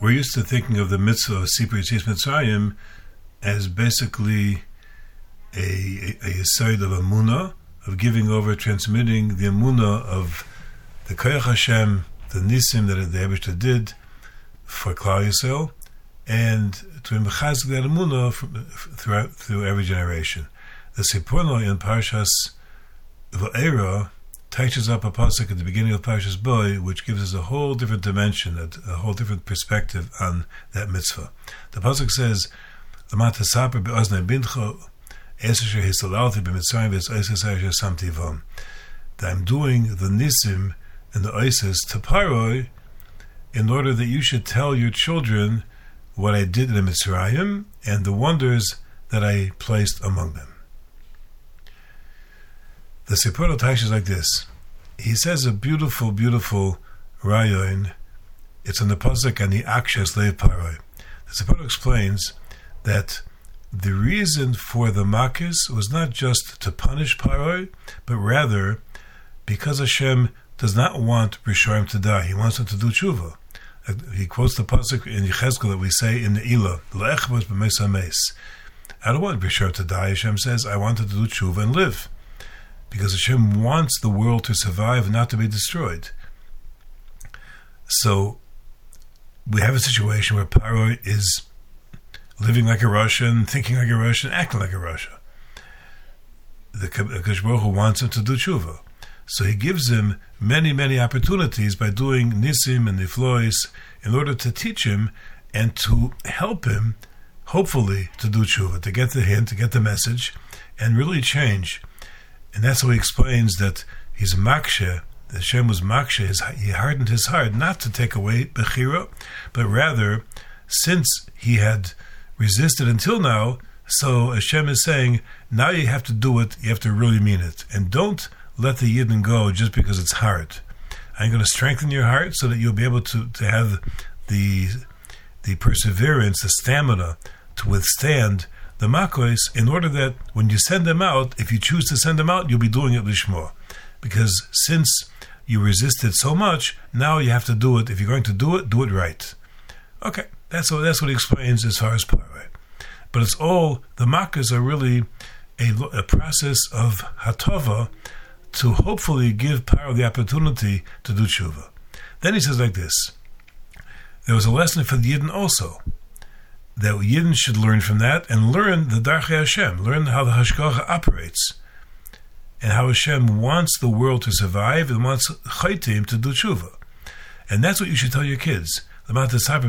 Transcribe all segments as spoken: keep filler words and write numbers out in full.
we're used to thinking of the mitzvah of Sipur Yetzias Mitzrayim as basically a, a, a yesod of emunah, of giving over, transmitting the emunah of the Koyach Hashem, the nisim that the Eibishter did for Klal Yisrael, and to mechazik that emunah throughout through every generation. The Sipurno in Parshas Va'era touches up a pasuk at the beginning of Parshas Bo, which gives us a whole different dimension, a, a whole different perspective on that mitzvah. The pasuk says, "L'mat hasaper be'oznei bincho, esher hisalalti b'mitzrayim v'es esher samti vam." That I'm doing the nisim and the Isis to Paroi in order that you should tell your children what I did in the Mitzrayim and the wonders that I placed among them. The Sipur Taish is like this. He says a beautiful, beautiful rayon. It's on the pasuk and the akshes leiv paroi. The Sipur explains that the reason for the makis was not just to punish Paroi, but rather because Hashem does not want Rishonim to die. He wants them to do tshuva. He quotes the pasuk in Yechezkel that we say in the Ilah, "Le'echvos b'meis hameis." I don't want Rishonim to die. Hashem says, I want them to do tshuva and live. Because Hashem wants the world to survive and not to be destroyed. So we have a situation where Paroi is living like a Russian, thinking like a Russian, acting like a Russia. The Kadosh Baruch Hu wants him to do tshuva. So he gives him many, many opportunities by doing nisim and niflois in order to teach him and to help him, hopefully, to do tshuva, to get the hint, to get the message, and really change. And that's how he explains that he's makshe, that Hashem was makshe, his, he hardened his heart, not to take away bechira, but rather, since he had resisted until now, so Hashem is saying, now you have to do it, you have to really mean it. And don't let the Yidden go just because it's hard. I'm going to strengthen your heart so that you'll be able to, to have the, the perseverance, the stamina to withstand the makos, in order that when you send them out, if you choose to send them out, you'll be doing it lishmo. Because since you resisted so much, now you have to do it. If you're going to do it, do it right. Okay, that's what, that's what he explains as far as Paroi. But it's all, the makos are really a, a process of hatova to hopefully give Paroi the opportunity to do tshuva. Then he says like this, there was a lesson for the Yidden also, that Yidden should learn from that and learn the Darchei Hashem, learn how the Hashgacha operates and how Hashem wants the world to survive and wants Chaitim to do tshuva. And that's what you should tell your kids. Tell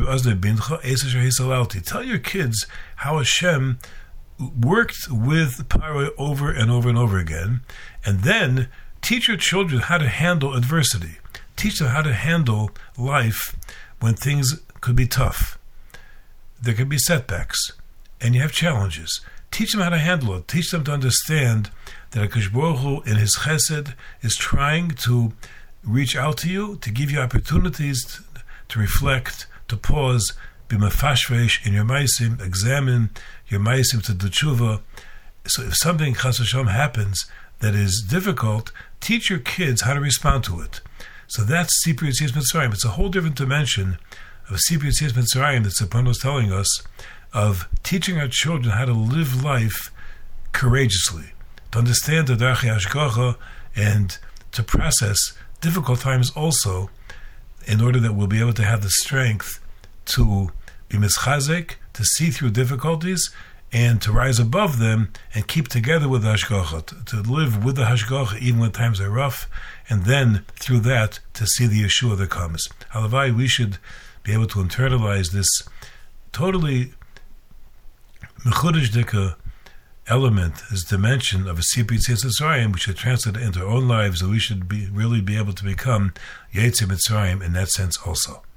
your kids how Hashem worked with Paroi over and over and over again, and then teach your children how to handle adversity. Teach them how to handle life when things could be tough. There can be setbacks, and you have challenges. Teach them how to handle it. Teach them to understand that HaKadosh Baruch Hu, in His Chesed, is trying to reach out to you, to give you opportunities to, to reflect, to pause, be mefashvesh in your maisim, examine your maisim to do tshuva. So if something chas v'shalom happens that is difficult, teach your kids how to respond to it. So that's Sipur Yetzias Mitzrayim. It's a whole different dimension of Sipur Yetzias Mitzrayim that Sipurno is telling us, of teaching our children how to live life courageously, to understand the Darchei Hashgacha, and to process difficult times also, in order that we'll be able to have the strength to be mischazek, to see through difficulties, and to rise above them and keep together with the Hashgacha, to, to live with the Hashgacha even when times are rough, and then through that to see the Yeshua that comes. Halavai, we should be able to internalize this totally mechudesh dika element, this dimension of a Sipur Yetzias Mitzrayim, we should translate it into our own lives, and we should be really be able to become Yetzi Mitzrayim in that sense also.